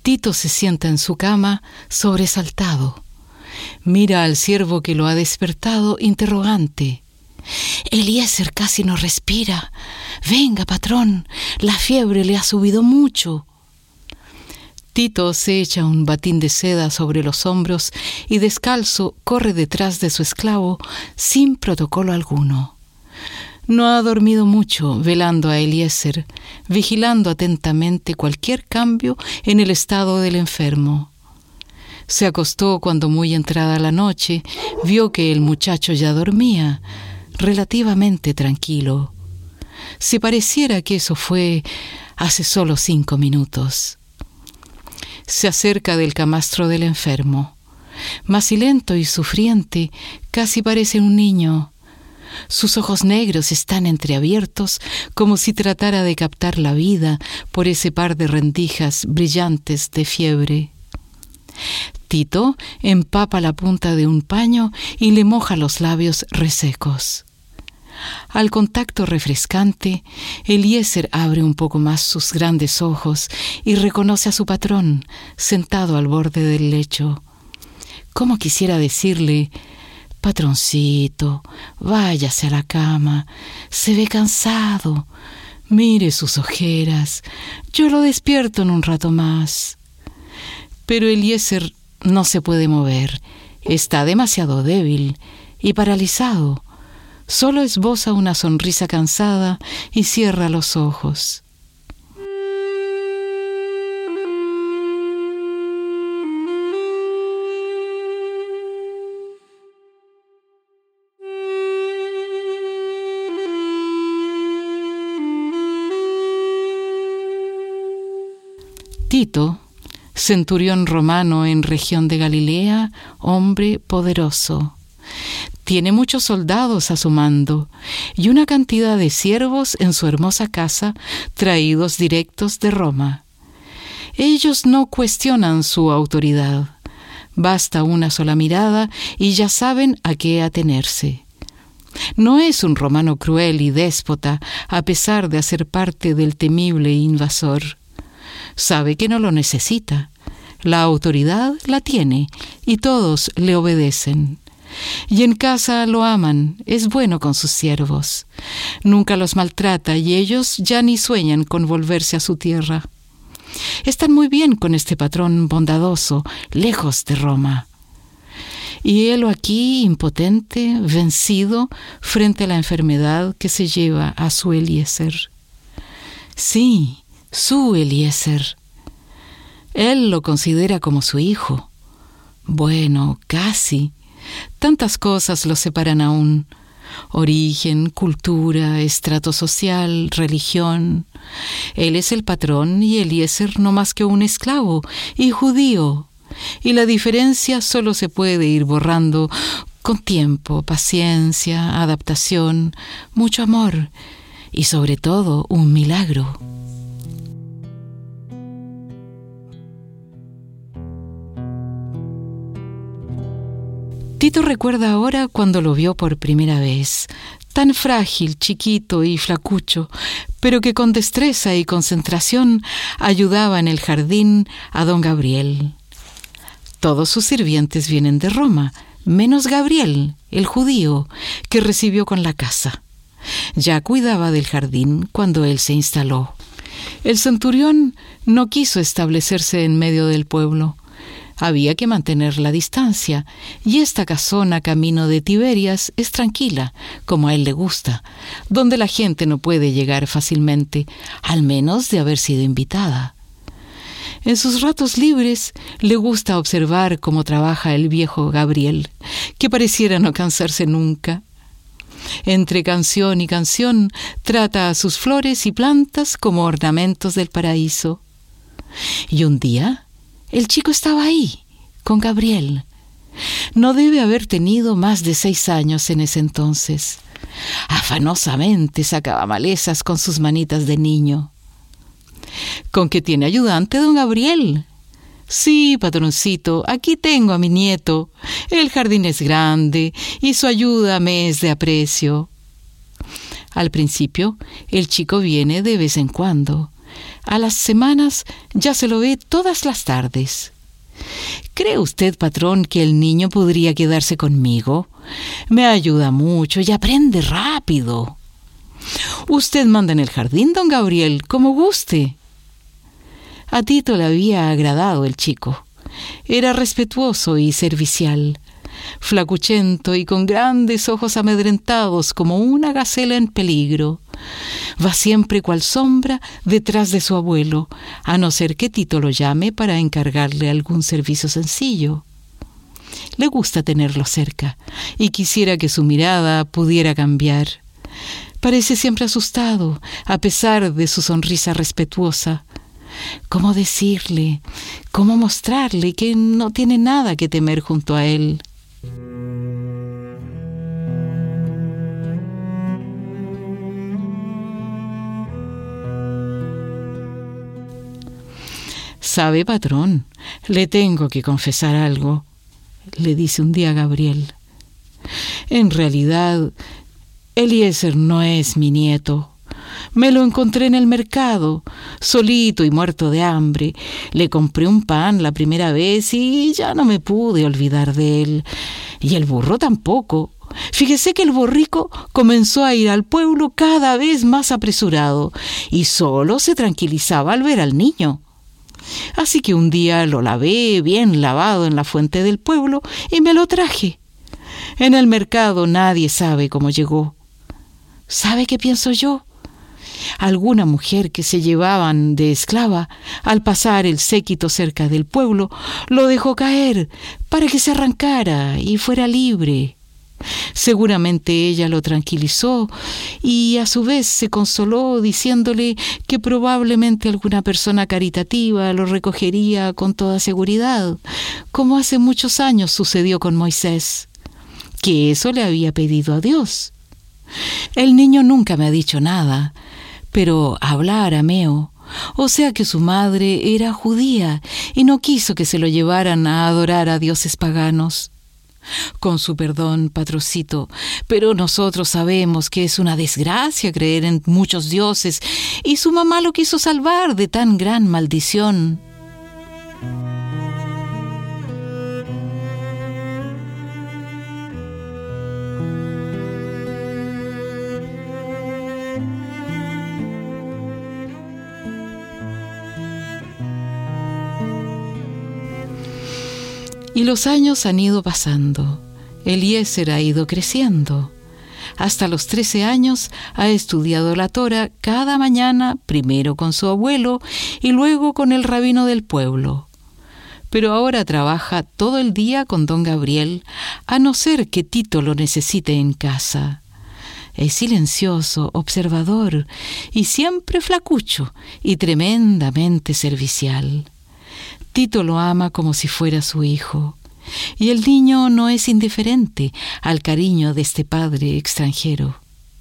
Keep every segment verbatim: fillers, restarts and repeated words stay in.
Tito se sienta en su cama, sobresaltado. Mira al siervo que lo ha despertado, interrogante. Eliezer casi no respira. Venga, patrón, la fiebre le ha subido mucho. Tito se echa un batín de seda sobre los hombros y descalzo corre detrás de su esclavo sin protocolo alguno. No ha dormido mucho, velando a Eliezer, vigilando atentamente cualquier cambio en el estado del enfermo. Se acostó cuando, muy entrada la noche, vio que el muchacho ya dormía, relativamente tranquilo. Si pareciera que eso fue hace solo cinco minutos. Se acerca del camastro del enfermo. Macilento y sufriente, casi parece un niño. Sus ojos negros están entreabiertos, como si tratara de captar la vida por ese par de rendijas brillantes de fiebre. Tito empapa la punta de un paño y le moja los labios resecos. Al contacto refrescante, Eliezer abre un poco más sus grandes ojos y reconoce a su patrón, sentado al borde del lecho. Cómo quisiera decirle: patroncito, váyase a la cama, se ve cansado, mire sus ojeras, yo lo despierto en un rato más. Pero Eliezer no se puede mover, está demasiado débil y paralizado. Solo esboza una sonrisa cansada y cierra los ojos. Tito, centurión romano en región de Galilea, hombre poderoso. Tiene muchos soldados a su mando y una cantidad de siervos en su hermosa casa, traídos directos de Roma. Ellos no cuestionan su autoridad. Basta una sola mirada y ya saben a qué atenerse. No es un romano cruel y déspota, a pesar de hacer parte del temible invasor. Sabe que no lo necesita. La autoridad la tiene y todos le obedecen. Y en casa lo aman, es bueno con sus siervos. Nunca los maltrata y ellos ya ni sueñan con volverse a su tierra. Están muy bien con este patrón bondadoso, lejos de Roma. Y él aquí, impotente, vencido, frente a la enfermedad que se lleva a su Eliezer. Sí, su Eliezer. Él lo considera como su hijo. Bueno, casi. Tantas cosas los separan aún. Origen, cultura, estrato social, religión. Él es el patrón y Eliezer no más que un esclavo y judío. Y la diferencia solo se puede ir borrando con tiempo, paciencia, adaptación, mucho amor y sobre todo un milagro. Tito recuerda ahora cuando lo vio por primera vez, tan frágil, chiquito y flacucho, pero que con destreza y concentración ayudaba en el jardín a don Gabriel. Todos sus sirvientes vienen de Roma, menos Gabriel, el judío, que recibió con la casa. Ya cuidaba del jardín cuando él se instaló. El centurión no quiso establecerse en medio del pueblo. Había que mantener la distancia, y esta casona camino de Tiberias es tranquila, como a él le gusta, donde la gente no puede llegar fácilmente, al menos de haber sido invitada. En sus ratos libres le gusta observar cómo trabaja el viejo Gabriel, que pareciera no cansarse nunca. Entre canción y canción trata a sus flores y plantas como ornamentos del paraíso. Y un día el chico estaba ahí, con Gabriel. No debe haber tenido más de seis años en ese entonces. Afanosamente sacaba malezas con sus manitas de niño. ¿Con qué tiene ayudante, don Gabriel? Sí, patroncito, aquí tengo a mi nieto. El jardín es grande y su ayuda me es de aprecio. Al principio, el chico viene de vez en cuando. A las semanas ya se lo ve todas las tardes. ¿Cree usted, patrón, que el niño podría quedarse conmigo? Me ayuda mucho y aprende rápido. Usted manda en el jardín, don Gabriel, como guste. A Tito le había agradado el chico. Era respetuoso y servicial, flacuchento y con grandes ojos amedrentados como una gacela en peligro. Va siempre cual sombra detrás de su abuelo, a no ser que Tito lo llame para encargarle algún servicio sencillo. Le gusta tenerlo cerca y quisiera que su mirada pudiera cambiar. Parece siempre asustado, a pesar de su sonrisa respetuosa. ¿Cómo decirle, cómo mostrarle que no tiene nada que temer junto a él? «Sabe, patrón, le tengo que confesar algo», le dice un día Gabriel. «En realidad, Eliezer no es mi nieto. Me lo encontré en el mercado, solito y muerto de hambre. Le compré un pan la primera vez y ya no me pude olvidar de él. Y el burro tampoco. Fíjese que el borrico comenzó a ir al pueblo cada vez más apresurado y solo se tranquilizaba al ver al niño. Así que un día lo lavé bien lavado en la fuente del pueblo y me lo traje. En el mercado nadie sabe cómo llegó. ¿Sabe qué pienso yo? Alguna mujer que se llevaban de esclava, al pasar el séquito cerca del pueblo, lo dejó caer para que se arrancara y fuera libre. Seguramente ella lo tranquilizó y a su vez se consoló diciéndole que probablemente alguna persona caritativa lo recogería con toda seguridad, como hace muchos años sucedió con Moisés, que eso le había pedido a Dios. El niño nunca me ha dicho nada, pero habla arameo, o sea que su madre era judía y no quiso que se lo llevaran a adorar a dioses paganos. Con su perdón, patrocito, pero nosotros sabemos que es una desgracia creer en muchos dioses y su mamá lo quiso salvar de tan gran maldición. Y los años han ido pasando. Eliezer ha ido creciendo. Hasta los trece años ha estudiado la Torá cada mañana, primero con su abuelo y luego con el rabino del pueblo. Pero ahora trabaja todo el día con don Gabriel, a no ser que Tito lo necesite en casa. Es silencioso, observador y siempre flacucho y tremendamente servicial. Tito lo ama como si fuera su hijo, y el niño no es indiferente al cariño de este padre extranjero.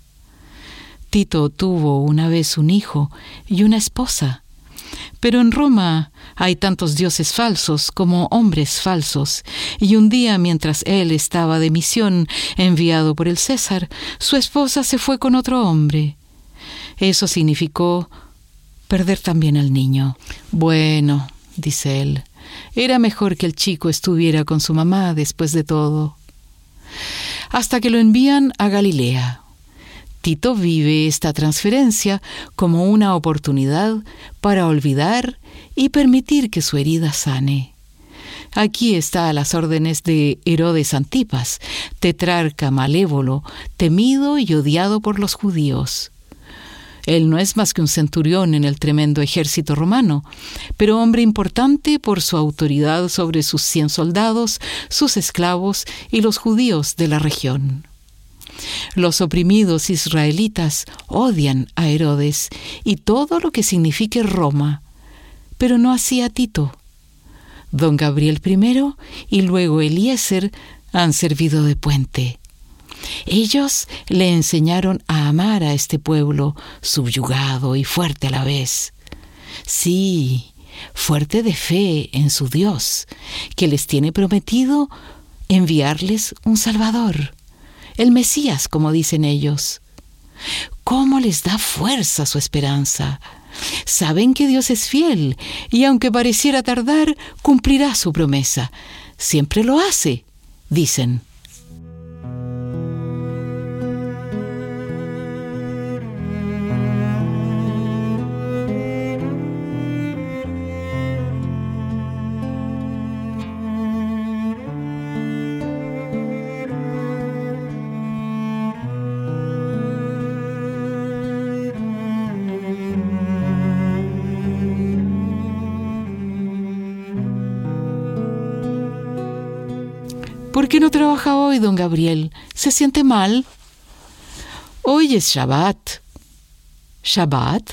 Tito tuvo una vez un hijo y una esposa, pero en Roma hay tantos dioses falsos como hombres falsos, y un día mientras él estaba de misión enviado por el César, su esposa se fue con otro hombre. Eso significó perder también al niño. Bueno, dice él, era mejor que el chico estuviera con su mamá después de todo. Hasta que lo envían a Galilea. Tito vive esta transferencia como una oportunidad para olvidar y permitir que su herida sane. Aquí está a las órdenes de Herodes Antipas, tetrarca malévolo, temido y odiado por los judíos. Él no es más que un centurión en el tremendo ejército romano, pero hombre importante por su autoridad sobre sus cien soldados, sus esclavos y los judíos de la región. Los oprimidos israelitas odian a Herodes y todo lo que signifique Roma, pero no así a Tito. Don Gabriel primero y luego Eliezer han servido de puente. Ellos le enseñaron a amar a este pueblo subyugado y fuerte a la vez. Sí, fuerte de fe en su Dios, que les tiene prometido enviarles un Salvador, el Mesías, como dicen ellos. ¿Cómo les da fuerza su esperanza? Saben que Dios es fiel y aunque pareciera tardar, cumplirá su promesa. Siempre lo hace, dicen. ¿Por qué no trabaja hoy, don Gabriel? ¿Se siente mal? Hoy es Shabbat. ¿Shabbat?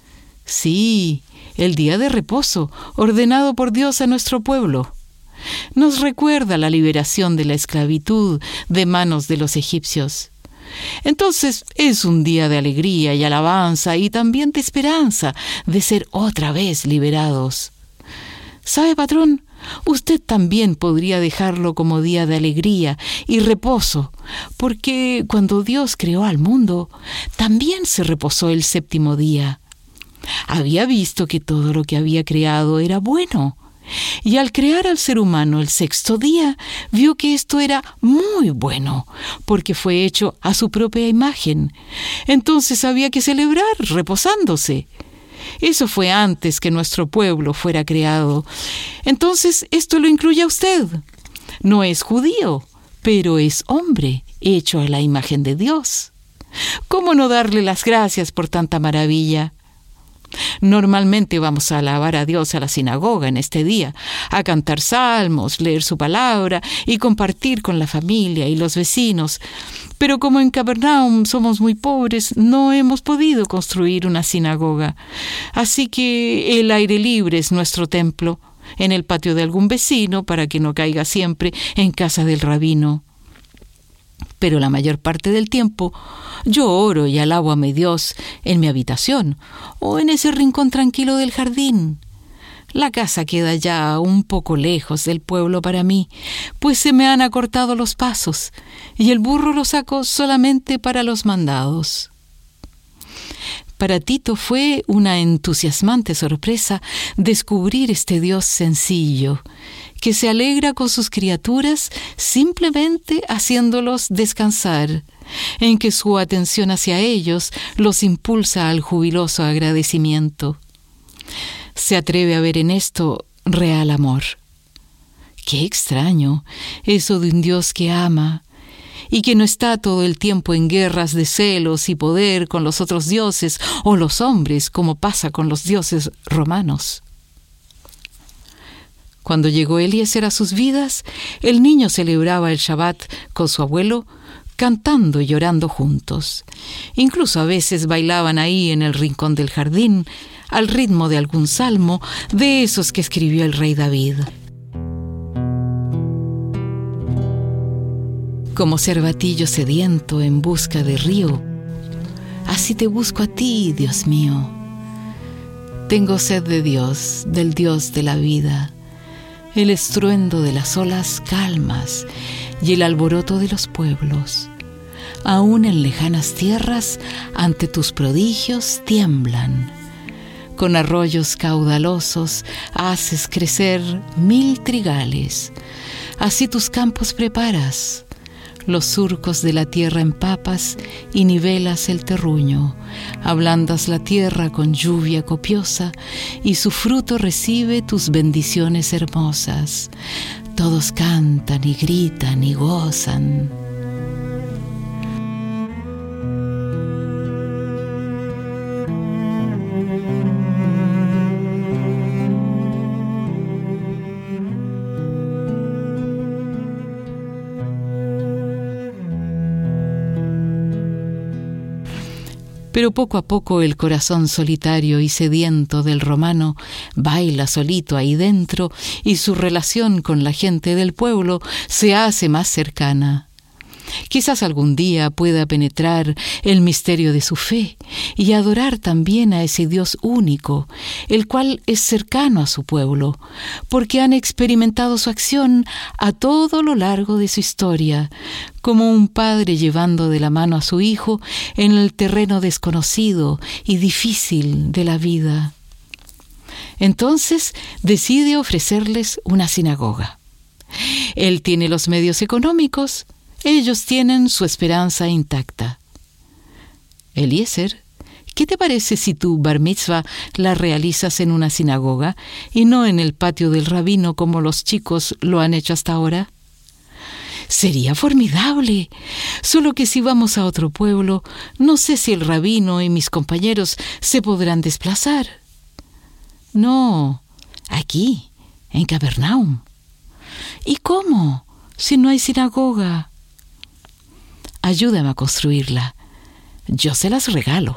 Sí, el día de reposo, ordenado por Dios a nuestro pueblo. Nos recuerda la liberación de la esclavitud de manos de los egipcios. Entonces es un día de alegría y alabanza y también de esperanza de ser otra vez liberados. ¿Sabe, patrón? Usted también podría dejarlo como día de alegría y reposo, porque cuando Dios creó al mundo, también se reposó el séptimo día. Había visto que todo lo que había creado era bueno, y al crear al ser humano el sexto día, vio que esto era muy bueno, porque fue hecho a su propia imagen. Entonces había que celebrar reposándose. Eso fue antes que nuestro pueblo fuera creado. Entonces, esto lo incluye a usted. No es judío, pero es hombre, hecho a la imagen de Dios. ¿Cómo no darle las gracias por tanta maravilla? Normalmente vamos a alabar a Dios a la sinagoga en este día, a cantar salmos, leer su palabra y compartir con la familia y los vecinos. Pero como en Capernaum somos muy pobres, no hemos podido construir una sinagoga. Así que el aire libre es nuestro templo, en el patio de algún vecino para que no caiga siempre en casa del rabino. Pero la mayor parte del tiempo yo oro y alabo a mi Dios en mi habitación o en ese rincón tranquilo del jardín. La casa queda ya un poco lejos del pueblo para mí, pues se me han acortado los pasos y el burro lo saco solamente para los mandados. Para Tito fue una entusiasmante sorpresa descubrir este Dios sencillo, que se alegra con sus criaturas simplemente haciéndolos descansar, en que su atención hacia ellos los impulsa al jubiloso agradecimiento. Se atreve a ver en esto real amor. Qué extraño, eso de un Dios que ama, y que no está todo el tiempo en guerras de celos y poder con los otros dioses o los hombres, como pasa con los dioses romanos. Cuando llegó Eliezer a sus vidas, el niño celebraba el Shabbat con su abuelo, cantando y llorando juntos. Incluso a veces bailaban ahí en el rincón del jardín, al ritmo de algún salmo de esos que escribió el rey David. Como cervatillo sediento en busca de río, así te busco a ti, Dios mío. Tengo sed de Dios, del Dios de la vida. El estruendo de las olas calmas y el alboroto de los pueblos, aún en lejanas tierras, ante tus prodigios tiemblan. Con arroyos caudalosos haces crecer mil trigales, así tus campos preparas. Los surcos de la tierra empapas y nivelas el terruño, ablandas la tierra con lluvia copiosa y su fruto recibe tus bendiciones hermosas. Todos cantan y gritan y gozan. Pero poco a poco el corazón solitario y sediento del romano baila solito ahí dentro y su relación con la gente del pueblo se hace más cercana. Quizás algún día pueda penetrar el misterio de su fe y adorar también a ese Dios único, el cual es cercano a su pueblo, porque han experimentado su acción a todo lo largo de su historia, como un padre llevando de la mano a su hijo en el terreno desconocido y difícil de la vida. Entonces decide ofrecerles una sinagoga. Él tiene los medios económicos, ellos tienen su esperanza intacta. Eliezer, ¿qué te parece si tu bar mitzvah la realizas en una sinagoga y no en el patio del rabino como los chicos lo han hecho hasta ahora? Sería formidable, solo que si vamos a otro pueblo, no sé si el rabino y mis compañeros se podrán desplazar. No, aquí, en Capernaum. ¿Y cómo, si no hay sinagoga? Ayúdame a construirla. Yo se las regalo.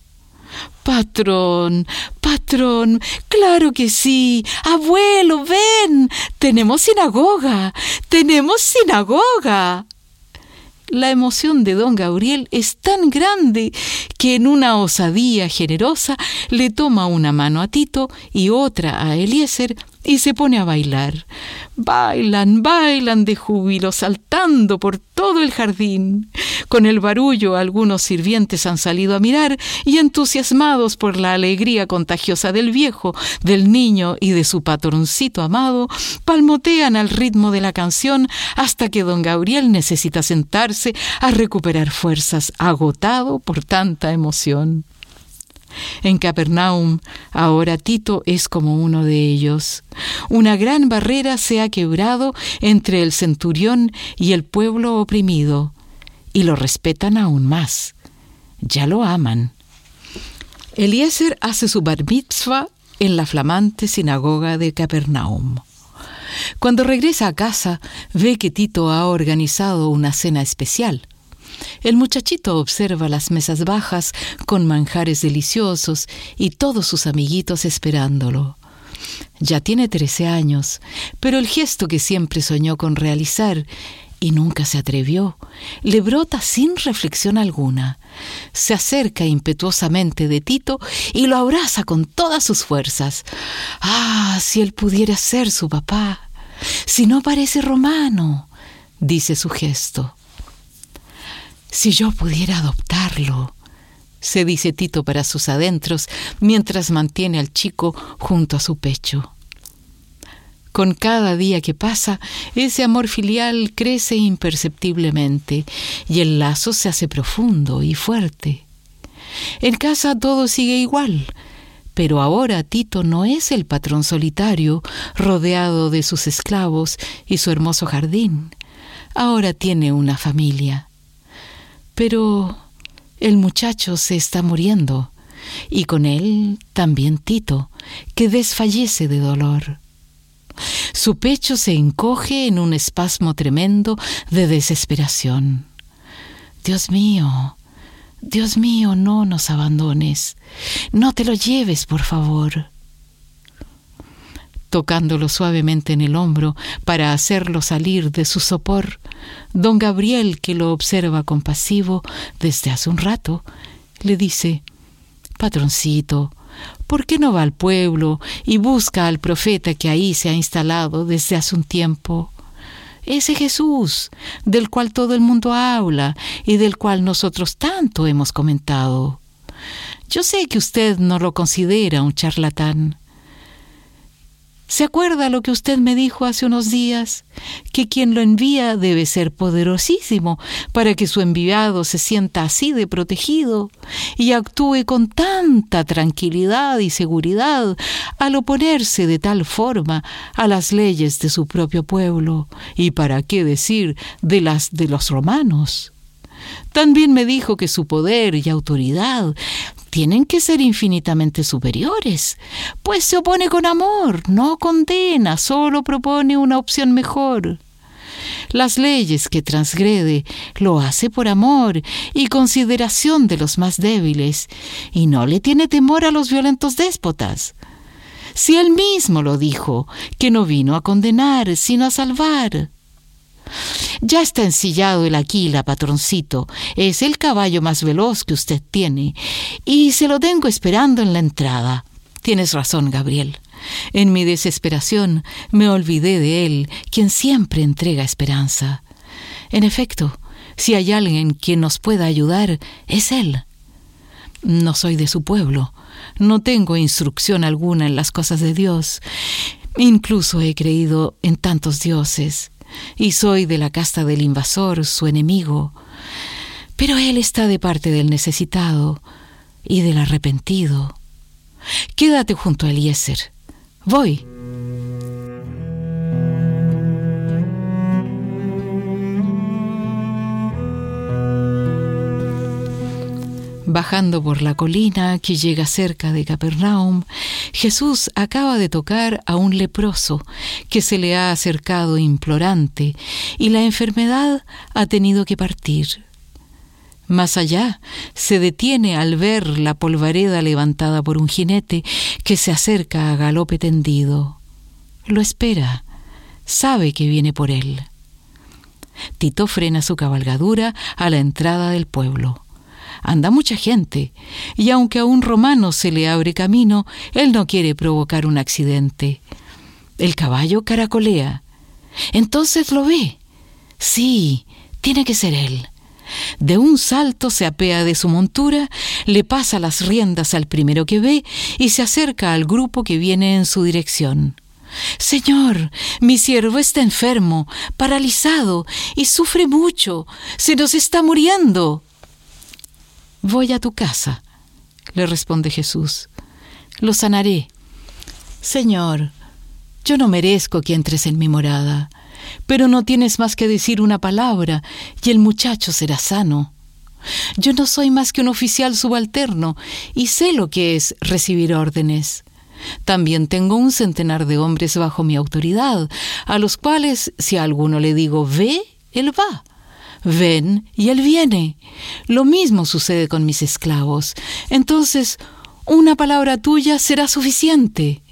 Patrón, patrón, claro que sí. Abuelo, ven. Tenemos sinagoga. Tenemos sinagoga. La emoción de don Gabriel es tan grande que en una osadía generosa le toma una mano a Tito y otra a Eliezer y se pone a bailar. Bailan, bailan de júbilo, saltando por todo el jardín. Con el barullo, algunos sirvientes han salido a mirar y, entusiasmados por la alegría contagiosa del viejo, del niño y de su patroncito amado, palmotean al ritmo de la canción hasta que don Gabriel necesita sentarse a recuperar fuerzas, agotado por tanta emoción. En Capernaum, ahora Tito es como uno de ellos. Una gran barrera se ha quebrado entre el centurión y el pueblo oprimido, y lo respetan aún más. Ya lo aman. Eliezer hace su bar mitzvah en la flamante sinagoga de Capernaum. Cuando regresa a casa, ve que Tito ha organizado una cena especial. El muchachito observa las mesas bajas con manjares deliciosos y todos sus amiguitos esperándolo. Ya tiene trece años, pero el gesto que siempre soñó con realizar y nunca se atrevió, le brota sin reflexión alguna. Se acerca impetuosamente de Tito y lo abraza con todas sus fuerzas. ¡Ah, si él pudiera ser su papá! Si no parece romano, dice su gesto. Si yo pudiera adoptarlo, se dice Tito para sus adentros, mientras mantiene al chico junto a su pecho. Con cada día que pasa, ese amor filial crece imperceptiblemente y el lazo se hace profundo y fuerte. En casa todo sigue igual, pero ahora Tito no es el patrón solitario, rodeado de sus esclavos y su hermoso jardín. Ahora tiene una familia. Pero el muchacho se está muriendo, y con él también Tito, que desfallece de dolor. Su pecho se encoge en un espasmo tremendo de desesperación. Dios mío, Dios mío, no nos abandones. No te lo lleves, por favor. Tocándolo suavemente en el hombro para hacerlo salir de su sopor, don Gabriel, que lo observa compasivo desde hace un rato, le dice: «Patroncito, ¿por qué no va al pueblo y busca al profeta que ahí se ha instalado desde hace un tiempo? Ese Jesús, del cual todo el mundo habla y del cual nosotros tanto hemos comentado. Yo sé que usted no lo considera un charlatán. ¿Se acuerda lo que usted me dijo hace unos días? Que quien lo envía debe ser poderosísimo para que su enviado se sienta así de protegido y actúe con tanta tranquilidad y seguridad al oponerse de tal forma a las leyes de su propio pueblo, y para qué decir de las de los romanos. También me dijo que su poder y autoridad tienen que ser infinitamente superiores, pues se opone con amor, no condena, solo propone una opción mejor. Las leyes que transgrede lo hace por amor y consideración de los más débiles, y no le tiene temor a los violentos déspotas. Si él mismo lo dijo, que no vino a condenar, sino a salvar. Ya está ensillado el Aquila, patroncito. Es el caballo más veloz que usted tiene. Y se lo tengo esperando en la entrada. Tienes razón, Gabriel. En mi desesperación me olvidé de él, quien siempre entrega esperanza. En efecto, si hay alguien quien nos pueda ayudar, es él. No soy de su pueblo. No tengo instrucción alguna en las cosas de Dios. Incluso he creído en tantos dioses. Y soy de la casta del invasor, su enemigo. Pero él está de parte del necesitado y del arrepentido. Quédate junto a Eliezer. Voy. Bajando por la colina que llega cerca de Capernaum, Jesús acaba de tocar a un leproso que se le ha acercado implorante y la enfermedad ha tenido que partir. Más allá, se detiene al ver la polvareda levantada por un jinete que se acerca a galope tendido. Lo espera, sabe que viene por él. Tito frena su cabalgadura a la entrada del pueblo. Anda mucha gente, y aunque a un romano se le abre camino, él no quiere provocar un accidente. El caballo caracolea. Entonces lo ve. Sí, tiene que ser él. De un salto se apea de su montura, le pasa las riendas al primero que ve y se acerca al grupo que viene en su dirección. «Señor, mi siervo está enfermo, paralizado, y sufre mucho. Se nos está muriendo». «Voy a tu casa», le responde Jesús. «Lo sanaré». «Señor, yo no merezco que entres en mi morada, pero no tienes más que decir una palabra y el muchacho será sano. Yo no soy más que un oficial subalterno y sé lo que es recibir órdenes. También tengo un centenar de hombres bajo mi autoridad, a los cuales, si a alguno le digo ve, él va. Ven y él viene. Lo mismo sucede con mis esclavos. Entonces, una palabra tuya será suficiente».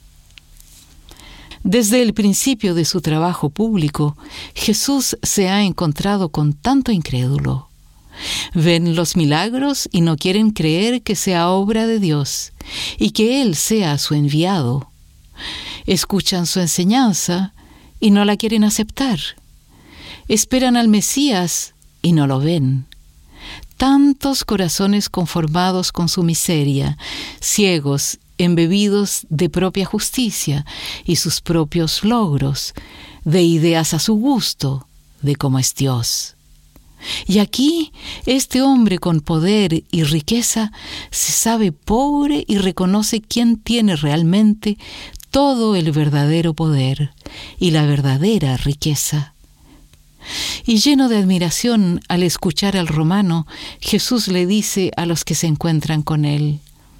Desde el principio de su trabajo público, Jesús se ha encontrado con tanto incrédulo. Ven los milagros y no quieren creer que sea obra de Dios y que Él sea su enviado. Escuchan su enseñanza y no la quieren aceptar. Esperan al Mesías y no lo ven. Tantos corazones conformados con su miseria, ciegos, embebidos de propia justicia y sus propios logros, de ideas a su gusto, de cómo es Dios. Y aquí, este hombre con poder y riqueza se sabe pobre y reconoce quién tiene realmente todo el verdadero poder y la verdadera riqueza. Y lleno de admiración al escuchar al romano, Jesús le dice a los que se encuentran con él: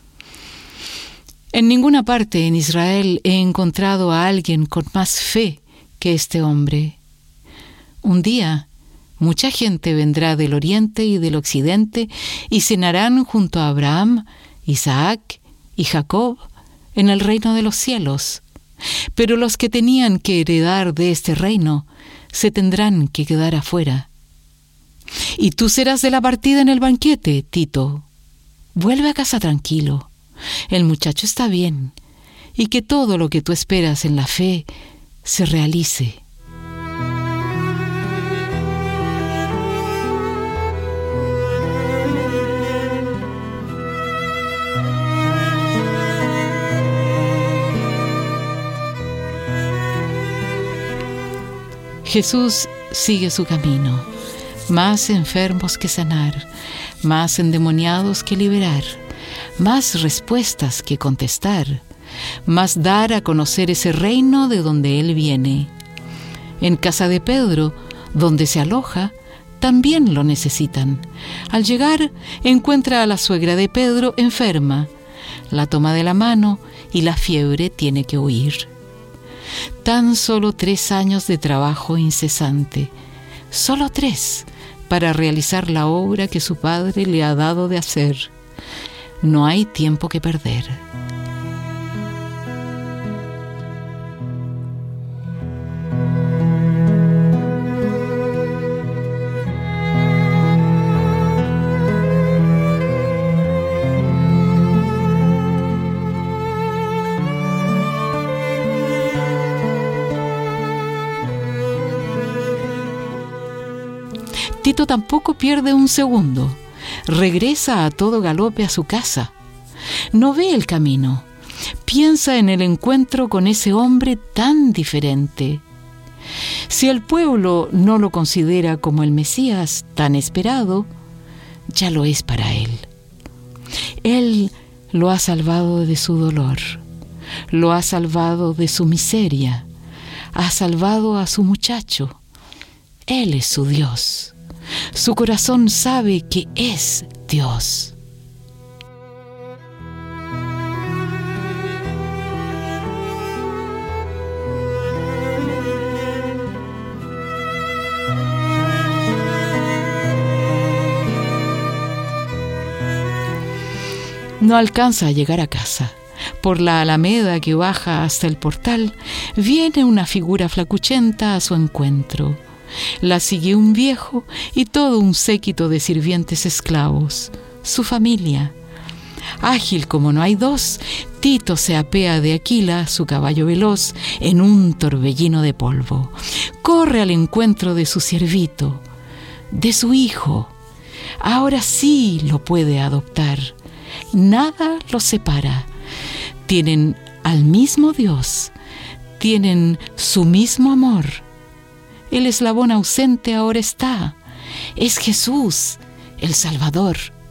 «En ninguna parte en Israel he encontrado a alguien con más fe que este hombre. Un día, mucha gente vendrá del oriente y del occidente y cenarán junto a Abraham, Isaac y Jacob en el reino de los cielos. Pero los que tenían que heredar de este reino se tendrán que quedar afuera. Y tú serás de la partida en el banquete, Tito. Vuelve a casa tranquilo. El muchacho está bien, y que todo lo que tú esperas en la fe se realice». Jesús sigue su camino, más enfermos que sanar, más endemoniados que liberar, más respuestas que contestar, más dar a conocer ese reino de donde Él viene. En casa de Pedro, donde se aloja, también lo necesitan. Al llegar, encuentra a la suegra de Pedro enferma, la toma de la mano y la fiebre tiene que huir. Tan solo tres años de trabajo incesante, solo tres, para realizar la obra que su padre le ha dado de hacer. No hay tiempo que perder. Tito tampoco pierde un segundo. Regresa a todo galope a su casa. No ve el camino. Piensa en el encuentro con ese hombre tan diferente. Si el pueblo no lo considera como el Mesías tan esperado, ya lo es para él. Él lo ha salvado de su dolor, lo ha salvado de su miseria, ha salvado a su muchacho. Él es su Dios. Su corazón sabe que es Dios. No alcanza a llegar a casa. Por la alameda que baja hasta el portal, viene una figura flacuchenta a su encuentro. La sigue un viejo y todo un séquito de sirvientes esclavos, su familia. Ágil como no hay dos, Tito se apea de Aquila, su caballo veloz, en un torbellino de polvo. Corre al encuentro de su siervito, de su hijo. Ahora sí lo puede adoptar. Nada los separa. Tienen al mismo Dios, tienen su mismo amor. El eslabón ausente ahora está. Es Jesús, el Salvador.